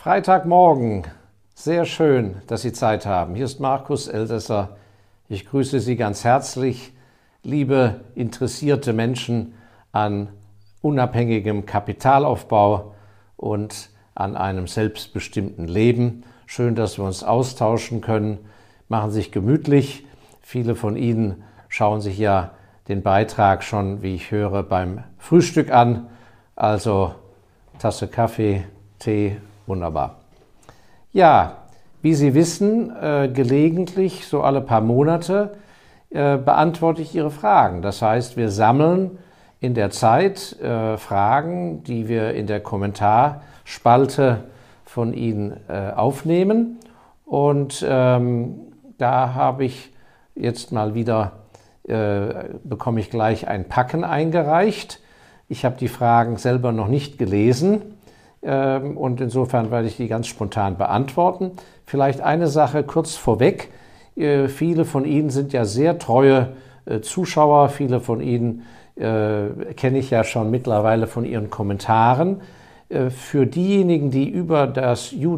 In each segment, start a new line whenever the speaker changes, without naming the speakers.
Freitagmorgen, sehr schön, dass Sie Zeit haben. Hier ist Markus Elsässer. Ich grüße Sie ganz herzlich, liebe interessierte Menschen an unabhängigem Kapitalaufbau und an einem selbstbestimmten Leben. Schön, dass wir uns austauschen können. Machen Sie sich gemütlich. Viele von Ihnen schauen sich ja den Beitrag schon, wie ich höre, beim Frühstück an. Also Tasse Kaffee, Tee, wunderbar. Ja, wie Sie wissen, gelegentlich, so alle paar Monate, beantworte ich Ihre Fragen. Das heißt, wir sammeln in der Zeit Fragen, die wir in der Kommentarspalte von Ihnen aufnehmen. Und da habe ich jetzt mal wieder, bekomme ich gleich ein Packen eingereicht. Ich habe die Fragen selber noch nicht gelesen. Und insofern werde ich die ganz spontan beantworten. Vielleicht eine Sache kurz vorweg. Viele von Ihnen sind ja sehr treue Zuschauer. Viele von Ihnen kenne ich ja schon mittlerweile von Ihren Kommentaren. Für diejenigen, die über den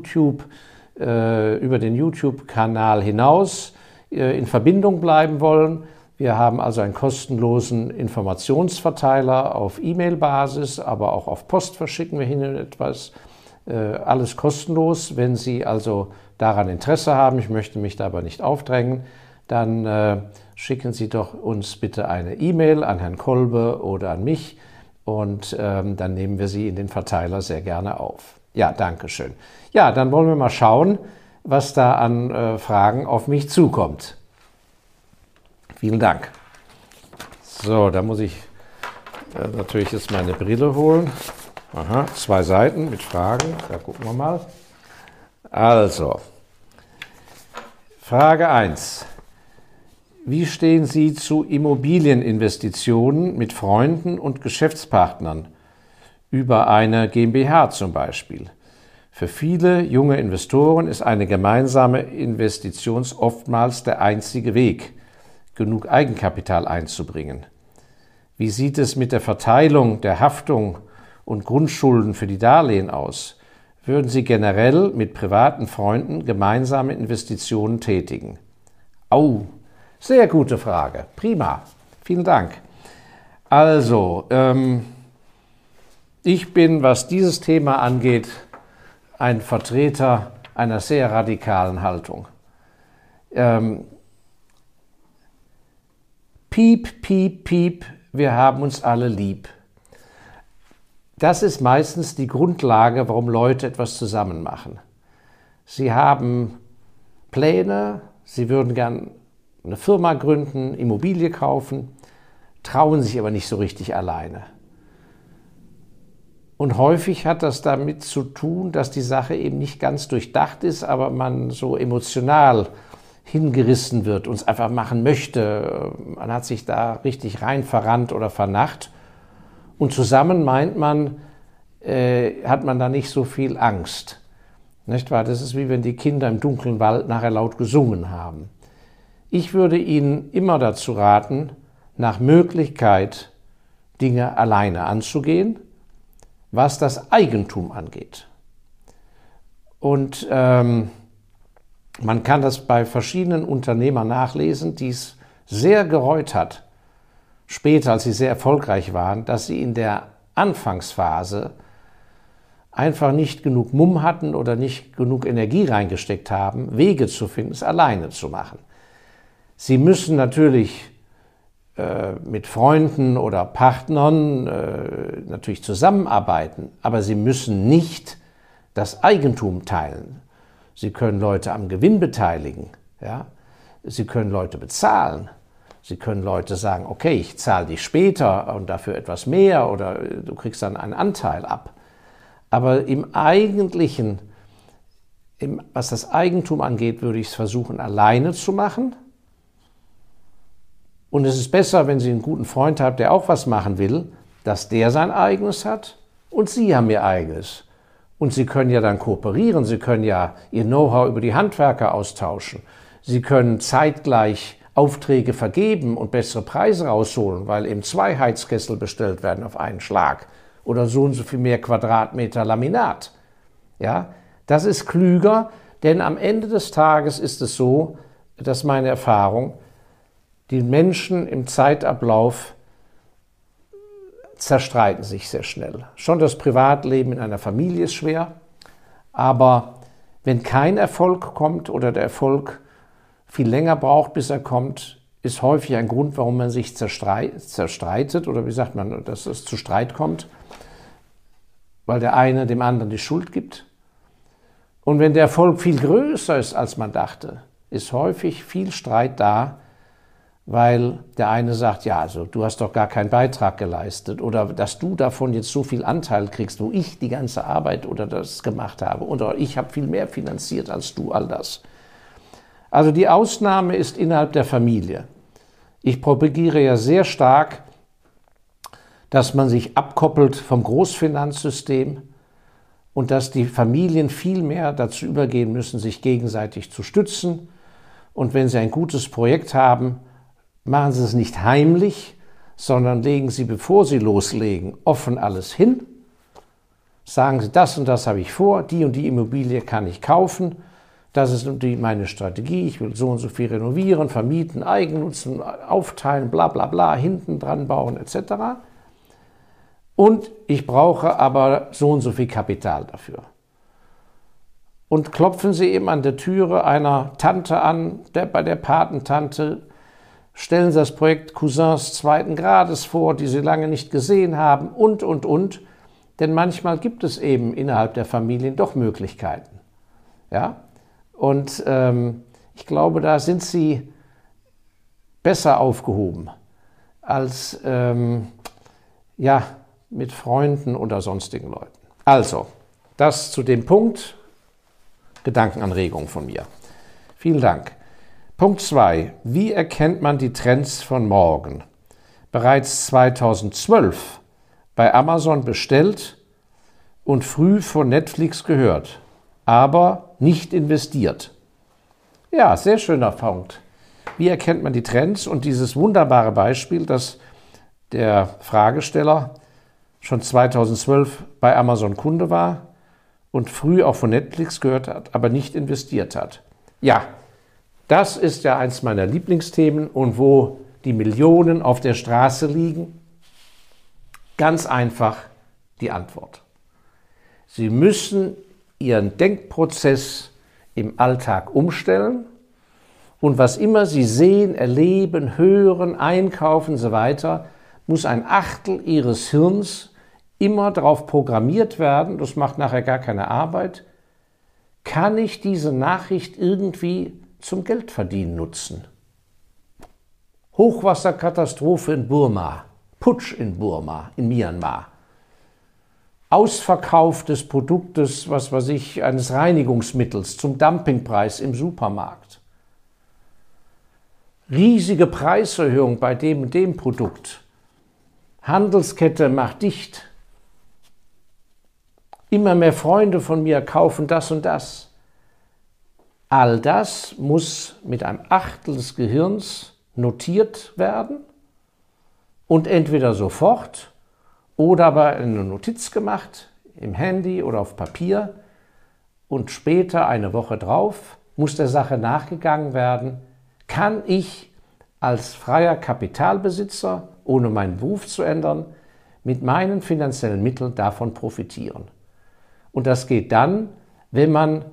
YouTube-Kanal hinaus in Verbindung bleiben wollen, wir haben also einen kostenlosen Informationsverteiler auf E-Mail-Basis, aber auch auf Post verschicken wir hin und etwas. Alles kostenlos. Wenn Sie also daran Interesse haben, ich möchte mich da aber nicht aufdrängen, dann schicken Sie doch uns bitte eine E-Mail an Herrn Kolbe oder an mich und dann nehmen wir Sie in den Verteiler sehr gerne auf. Ja, danke schön. Ja, dann wollen wir mal schauen, was da an Fragen auf mich zukommt. Vielen Dank. So, da muss ich natürlich jetzt meine Brille holen. Aha, 2 Seiten mit Fragen. Da gucken wir mal. Also, Frage 1. Wie stehen Sie zu Immobilieninvestitionen mit Freunden und Geschäftspartnern über eine GmbH zum Beispiel? Für viele junge Investoren ist eine gemeinsame Investition oftmals der einzige Weg, genug Eigenkapital einzubringen. Wie sieht es mit der Verteilung der Haftung und Grundschulden für die Darlehen aus? Würden Sie generell mit privaten Freunden gemeinsame Investitionen tätigen? Sehr gute Frage. Prima. Vielen Dank. Also, ich bin, was dieses Thema angeht, ein Vertreter einer sehr radikalen Haltung. Piep, piep, piep, wir haben uns alle lieb. Das ist meistens die Grundlage, warum Leute etwas zusammen machen. Sie haben Pläne, sie würden gern eine Firma gründen, Immobilie kaufen, trauen sich aber nicht so richtig alleine. Und häufig hat das damit zu tun, dass die Sache eben nicht ganz durchdacht ist, aber man so emotional hingerissen wird und es einfach machen möchte. Man hat sich da richtig rein verrannt oder vernarrt. Und zusammen meint man, hat man da nicht so viel Angst. Nicht wahr? Das ist wie wenn die Kinder im dunklen Wald nachher laut gesungen haben. Ich würde Ihnen immer dazu raten, nach Möglichkeit Dinge alleine anzugehen, was das Eigentum angeht. Und man kann das bei verschiedenen Unternehmern nachlesen, die es sehr gereut hat, später, als sie sehr erfolgreich waren, dass sie in der Anfangsphase einfach nicht genug Mumm hatten oder nicht genug Energie reingesteckt haben, Wege zu finden, es alleine zu machen. Sie müssen natürlich mit Freunden oder Partnern natürlich zusammenarbeiten, aber sie müssen nicht das Eigentum teilen. Sie können Leute am Gewinn beteiligen, ja? Sie können Leute bezahlen, Sie können Leute sagen, okay, ich zahle dich später und dafür etwas mehr oder du kriegst dann einen Anteil ab. Aber im Eigentlichen, was das Eigentum angeht, würde ich es versuchen, alleine zu machen. Und es ist besser, wenn Sie einen guten Freund haben, der auch was machen will, dass der sein eigenes hat und Sie haben Ihr eigenes. Und Sie können ja dann kooperieren, Sie können ja Ihr Know-how über die Handwerker austauschen. Sie können zeitgleich Aufträge vergeben und bessere Preise rausholen, weil eben 2 Heizkessel bestellt werden auf einen Schlag oder so und so viel mehr Quadratmeter Laminat. Ja, Das ist klüger, denn am Ende des Tages ist es so, das ist meine Erfahrung, die Menschen im Zeitablauf zerstreiten sich sehr schnell. Schon das Privatleben in einer Familie ist schwer, aber wenn kein Erfolg kommt oder der Erfolg viel länger braucht, bis er kommt, ist häufig ein Grund, warum man sich zerstreitet oder wie sagt man, dass es zu Streit kommt, weil der eine dem anderen die Schuld gibt. Und wenn der Erfolg viel größer ist, als man dachte, ist häufig viel Streit da, weil der eine sagt, ja, also du hast doch gar keinen Beitrag geleistet oder dass du davon jetzt so viel Anteil kriegst, wo ich die ganze Arbeit oder das gemacht habe oder ich habe viel mehr finanziert als du, all das. Also die Ausnahme ist innerhalb der Familie. Ich propagiere ja sehr stark, dass man sich abkoppelt vom Großfinanzsystem und dass die Familien viel mehr dazu übergehen müssen, sich gegenseitig zu stützen. Und wenn sie ein gutes Projekt haben, machen Sie es nicht heimlich, sondern legen Sie, bevor Sie loslegen, offen alles hin. Sagen Sie, das und das habe ich vor, die und die Immobilie kann ich kaufen, das ist meine Strategie, ich will so und so viel renovieren, vermieten, Eigennutzen, aufteilen, bla bla bla, hinten dran bauen etc. Und ich brauche aber so und so viel Kapital dafür. Und klopfen Sie eben an der Türe einer Tante an, bei der Patentante, stellen Sie das Projekt Cousins zweiten Grades vor, die Sie lange nicht gesehen haben und. Denn manchmal gibt es eben innerhalb der Familien doch Möglichkeiten. Ja? Und ich glaube, da sind Sie besser aufgehoben als mit Freunden oder sonstigen Leuten. Also, das zu dem Punkt, Gedankenanregung von mir. Vielen Dank. Punkt 2. Wie erkennt man die Trends von morgen? Bereits 2012 bei Amazon bestellt und früh von Netflix gehört, aber nicht investiert. Ja, sehr schöner Punkt. Wie erkennt man die Trends? Und dieses wunderbare Beispiel, dass der Fragesteller schon 2012 bei Amazon Kunde war und früh auch von Netflix gehört hat, aber nicht investiert hat. Ja, das ist ja eins meiner Lieblingsthemen und wo die Millionen auf der Straße liegen, ganz einfach die Antwort. Sie müssen Ihren Denkprozess im Alltag umstellen und was immer Sie sehen, erleben, hören, einkaufen und so weiter, muss ein Achtel Ihres Hirns immer darauf programmiert werden, das macht nachher gar keine Arbeit, kann ich diese Nachricht irgendwie zum Geldverdienen nutzen? Hochwasserkatastrophe in Burma, Putsch in Burma, in Myanmar. Ausverkauf des Produktes, was weiß ich, eines Reinigungsmittels zum Dumpingpreis im Supermarkt. Riesige Preiserhöhung bei dem und dem Produkt. Handelskette macht dicht. Immer mehr Freunde von mir kaufen das und das. All das muss mit einem Achtel des Gehirns notiert werden und entweder sofort oder aber eine Notiz gemacht im Handy oder auf Papier und später, eine Woche drauf, muss der Sache nachgegangen werden, kann ich als freier Kapitalbesitzer, ohne meinen Beruf zu ändern, mit meinen finanziellen Mitteln davon profitieren. Und das geht dann, wenn man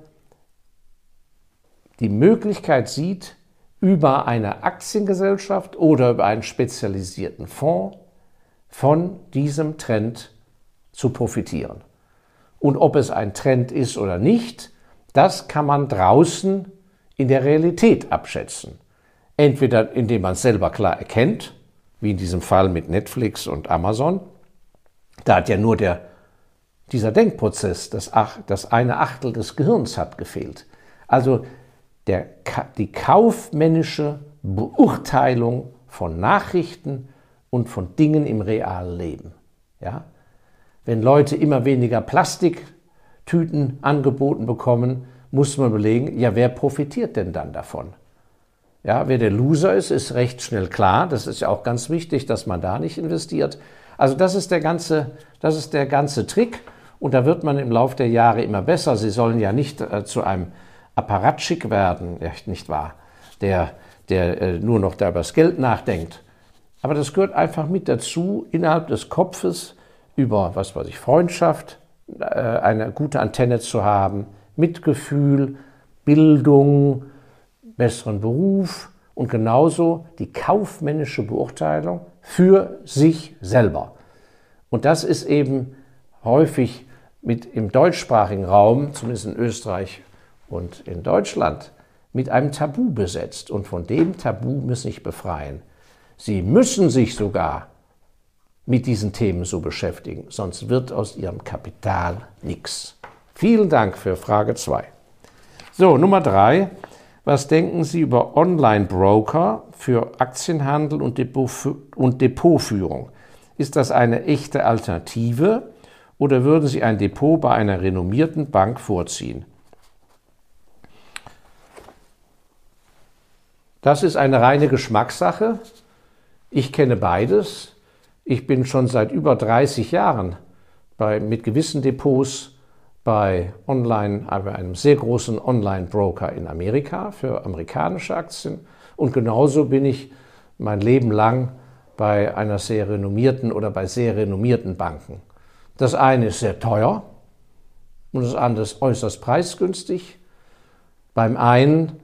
die Möglichkeit sieht, über eine Aktiengesellschaft oder über einen spezialisierten Fonds von diesem Trend zu profitieren. Und ob es ein Trend ist oder nicht, das kann man draußen in der Realität abschätzen. Entweder indem man es selber klar erkennt, wie in diesem Fall mit Netflix und Amazon. Da hat ja nur dieser Denkprozess, das eine Achtel des Gehirns hat gefehlt. Also die kaufmännische Beurteilung von Nachrichten und von Dingen im realen Leben. Ja? Wenn Leute immer weniger Plastiktüten angeboten bekommen, muss man überlegen, ja, wer profitiert denn dann davon? Ja, wer der Loser ist, ist recht schnell klar. Das ist ja auch ganz wichtig, dass man da nicht investiert. Also das ist der ganze Trick. Und da wird man im Laufe der Jahre immer besser. Sie sollen ja nicht zu einem Apparatschik werden, ja, nicht wahr, der nur noch da über das Geld nachdenkt. Aber das gehört einfach mit dazu, innerhalb des Kopfes über, was weiß ich, Freundschaft, eine gute Antenne zu haben, Mitgefühl, Bildung, besseren Beruf und genauso die kaufmännische Beurteilung für sich selber. Und das ist eben häufig im deutschsprachigen Raum, zumindest in Österreich und in Deutschland, mit einem Tabu besetzt. Und von dem Tabu müssen sich befreien. Sie müssen sich sogar mit diesen Themen so beschäftigen, sonst wird aus Ihrem Kapital nichts. Vielen Dank für Frage 2. So, Nummer 3. Was denken Sie über Online-Broker für Aktienhandel und Depotführung? Ist das eine echte Alternative oder würden Sie ein Depot bei einer renommierten Bank vorziehen? Das ist eine reine Geschmackssache. Ich kenne beides. Ich bin schon seit über 30 Jahren mit gewissen Depots bei einem sehr großen Online-Broker in Amerika für amerikanische Aktien. Und genauso bin ich mein Leben lang bei einer sehr renommierten oder bei sehr renommierten Banken. Das eine ist sehr teuer und das andere ist äußerst preisgünstig. Beim einen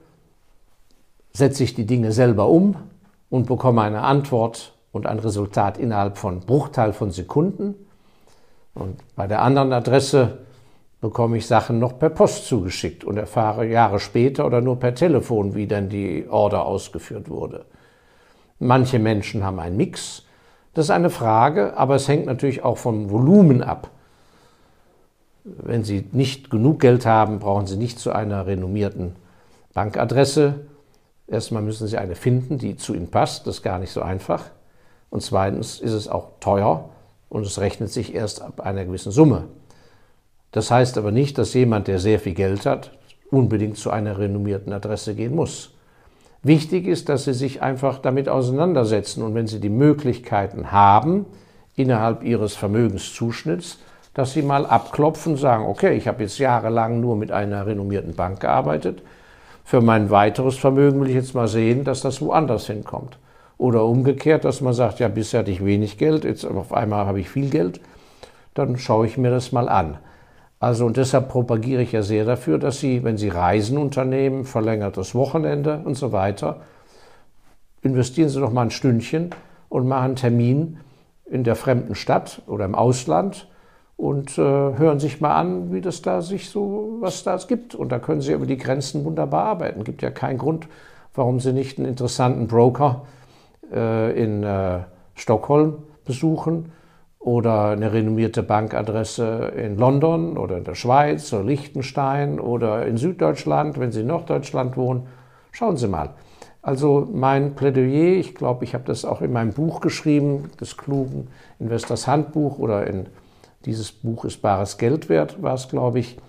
setze ich die Dinge selber um und bekomme eine Antwort und ein Resultat innerhalb von Bruchteil von Sekunden. Und bei der anderen Adresse bekomme ich Sachen noch per Post zugeschickt und erfahre Jahre später oder nur per Telefon, wie denn die Order ausgeführt wurde. Manche Menschen haben einen Mix. Das ist eine Frage, aber es hängt natürlich auch vom Volumen ab. Wenn Sie nicht genug Geld haben, brauchen Sie nicht zu einer renommierten Bankadresse. Erstmal müssen Sie eine finden, die zu Ihnen passt. Das ist gar nicht so einfach. Und zweitens ist es auch teuer und es rechnet sich erst ab einer gewissen Summe. Das heißt aber nicht, dass jemand, der sehr viel Geld hat, unbedingt zu einer renommierten Adresse gehen muss. Wichtig ist, dass Sie sich einfach damit auseinandersetzen und wenn Sie die Möglichkeiten haben, innerhalb Ihres Vermögenszuschnitts, dass Sie mal abklopfen und sagen, okay, ich habe jetzt jahrelang nur mit einer renommierten Bank gearbeitet, für mein weiteres Vermögen will ich jetzt mal sehen, dass das woanders hinkommt. Oder umgekehrt, dass man sagt, ja, bisher hatte ich wenig Geld, jetzt auf einmal habe ich viel Geld, dann schaue ich mir das mal an. Also und deshalb propagiere ich ja sehr dafür, dass Sie, wenn Sie Reisen unternehmen, verlängertes Wochenende und so weiter, investieren Sie doch mal ein Stündchen und machen einen Termin in der fremden Stadt oder im Ausland und hören sich mal an, wie das da sich so, was da gibt. Und da können Sie über die Grenzen wunderbar arbeiten. Es gibt ja keinen Grund, warum Sie nicht einen interessanten Broker in Stockholm besuchen oder eine renommierte Bankadresse in London oder in der Schweiz oder Liechtenstein oder in Süddeutschland, wenn Sie in Norddeutschland wohnen. Schauen Sie mal. Also mein Plädoyer, ich glaube, ich habe das auch in meinem Buch geschrieben, des klugen Investors Handbuch oder in dieses Buch ist bares Geld wert, war es, glaube ich,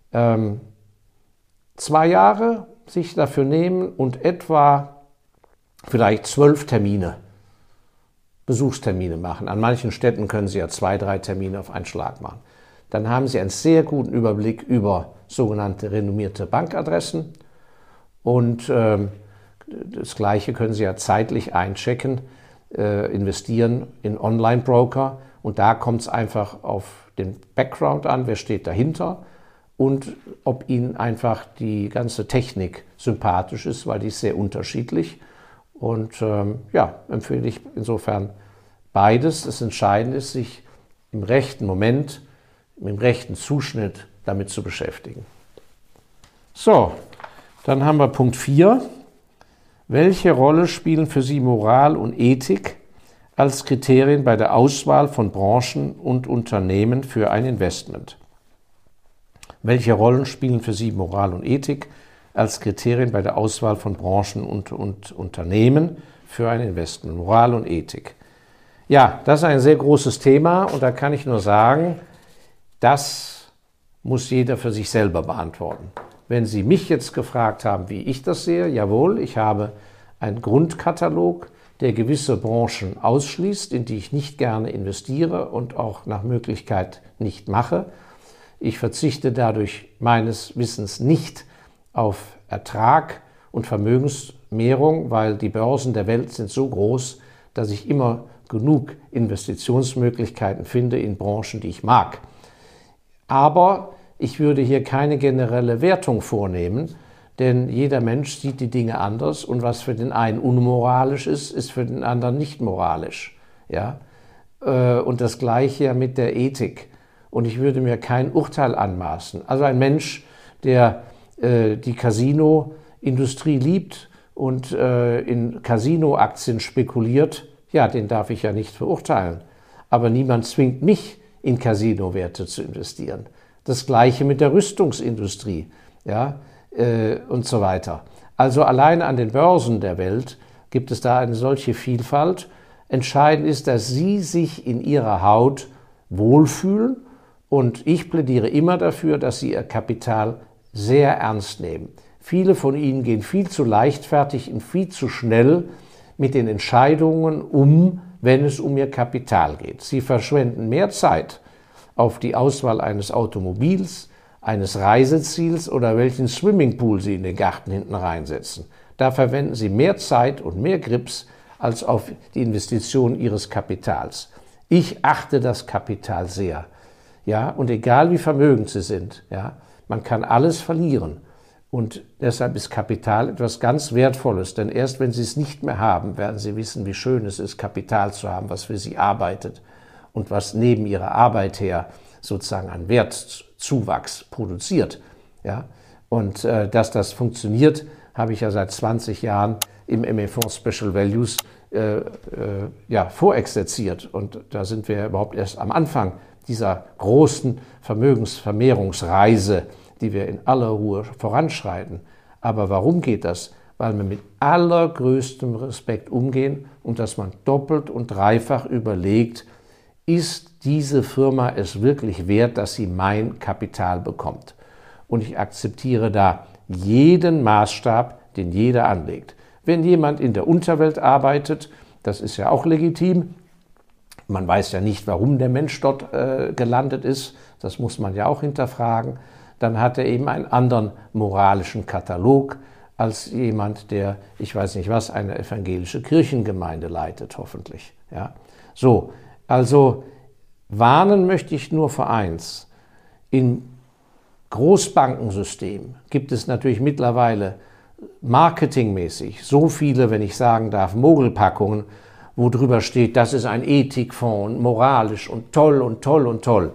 2 Jahre sich dafür nehmen und etwa vielleicht 12 Termine, Besuchstermine machen. An manchen Städten können Sie ja 2, 3 Termine auf einen Schlag machen. Dann haben Sie einen sehr guten Überblick über sogenannte renommierte Bankadressen und das Gleiche können Sie ja zeitlich einchecken, investieren in Online-Broker und da kommt es einfach auf den Background an, wer steht dahinter und ob Ihnen einfach die ganze Technik sympathisch ist, weil die ist sehr unterschiedlich. Und ja, empfehle ich insofern beides. Das Entscheidende ist, sich im rechten Moment, im rechten Zuschnitt damit zu beschäftigen. So, dann haben wir Punkt 4. Welche Rolle spielen für Sie Moral und Ethik als Kriterien bei der Auswahl von Branchen und Unternehmen für ein Investment? Welche Rollen spielen für Sie Moral und Ethik als Kriterien bei der Auswahl von Branchen und Unternehmen für ein Investment? Moral und Ethik. Ja, das ist ein sehr großes Thema und da kann ich nur sagen, das muss jeder für sich selber beantworten. Wenn Sie mich jetzt gefragt haben, wie ich das sehe, jawohl, ich habe einen Grundkatalog, der gewisse Branchen ausschließt, in die ich nicht gerne investiere und auch nach Möglichkeit nicht mache. Ich verzichte dadurch meines Wissens nicht auf Ertrag und Vermögensmehrung, weil die Börsen der Welt sind so groß, dass ich immer genug Investitionsmöglichkeiten finde in Branchen, die ich mag. Aber ich würde hier keine generelle Wertung vornehmen, denn jeder Mensch sieht die Dinge anders und was für den einen unmoralisch ist, ist für den anderen nicht moralisch. Ja? Und das Gleiche mit der Ethik. Und ich würde mir kein Urteil anmaßen. Also ein Mensch, der die Casino-Industrie liebt und in Casino-Aktien spekuliert, ja, den darf ich ja nicht verurteilen. Aber niemand zwingt mich, in Casino-Werte zu investieren. Das Gleiche mit der Rüstungsindustrie, ja, und so weiter. Also allein an den Börsen der Welt gibt es da eine solche Vielfalt. Entscheidend ist, dass Sie sich in Ihrer Haut wohlfühlen und ich plädiere immer dafür, dass Sie Ihr Kapital sehr ernst nehmen. Viele von Ihnen gehen viel zu leichtfertig und viel zu schnell mit den Entscheidungen um, wenn es um Ihr Kapital geht. Sie verschwenden mehr Zeit auf die Auswahl eines Automobils, eines Reiseziels oder welchen Swimmingpool Sie in den Garten hinten reinsetzen. Da verwenden Sie mehr Zeit und mehr Grips als auf die Investition Ihres Kapitals. Ich achte das Kapital sehr. Ja, und egal wie vermögend Sie sind, ja, man kann alles verlieren. Und deshalb ist Kapital etwas ganz Wertvolles, denn erst wenn Sie es nicht mehr haben, werden Sie wissen, wie schön es ist, Kapital zu haben, was für Sie arbeitet und was neben Ihrer Arbeit her sozusagen an Wertzuwachs produziert. Ja? Und dass das funktioniert, habe ich ja seit 20 Jahren im ME-Fonds Special Values vorexerziert. Und da sind wir überhaupt erst am Anfang dieser großen Vermögensvermehrungsreise, die wir in aller Ruhe voranschreiten. Aber warum geht das? Weil wir mit allergrößtem Respekt umgehen und dass man doppelt und dreifach überlegt, ist diese Firma es wirklich wert, dass sie mein Kapital bekommt? Und ich akzeptiere da jeden Maßstab, den jeder anlegt. Wenn jemand in der Unterwelt arbeitet, das ist ja auch legitim, man weiß ja nicht, warum der Mensch dort gelandet ist, das muss man ja auch hinterfragen, dann hat er eben einen anderen moralischen Katalog als jemand, der, ich weiß nicht was, eine evangelische Kirchengemeinde leitet, hoffentlich. Ja. So, also warnen möchte ich nur vor eins. Im Großbankensystem gibt es natürlich mittlerweile marketingmäßig so viele, wenn ich sagen darf, Mogelpackungen, wo drüber steht, das ist ein Ethikfonds, moralisch und toll und toll und toll.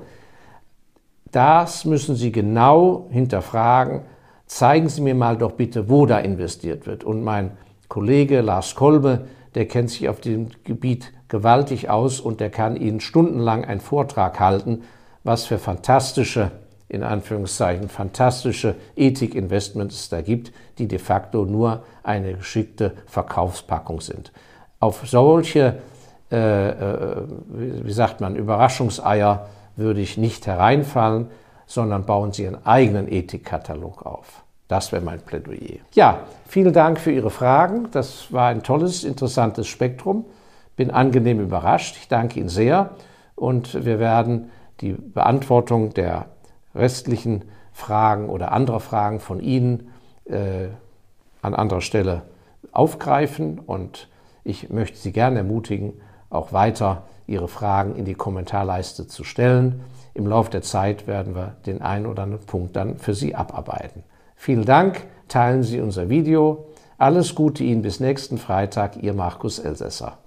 Das müssen Sie genau hinterfragen. Zeigen Sie mir mal doch bitte, wo da investiert wird. Und mein Kollege Lars Kolbe, der kennt sich auf dem Gebiet gewaltig aus und der kann Ihnen stundenlang einen Vortrag halten, was für fantastische, in Anführungszeichen, fantastische Ethikinvestments es da gibt, die de facto nur eine geschickte Verkaufspackung sind. Auf solche, Überraschungseier würde ich nicht hereinfallen, sondern bauen Sie Ihren eigenen Ethikkatalog auf. Das wäre mein Plädoyer. Ja, vielen Dank für Ihre Fragen. Das war ein tolles, interessantes Spektrum. Bin angenehm überrascht. Ich danke Ihnen sehr und wir werden die Beantwortung der restlichen Fragen oder anderer Fragen von Ihnen an anderer Stelle aufgreifen und ich möchte Sie gerne ermutigen, auch weiter Ihre Fragen in die Kommentarleiste zu stellen. Im Laufe der Zeit werden wir den einen oder anderen Punkt dann für Sie abarbeiten. Vielen Dank, teilen Sie unser Video. Alles Gute Ihnen bis nächsten Freitag, Ihr Markus Elsässer.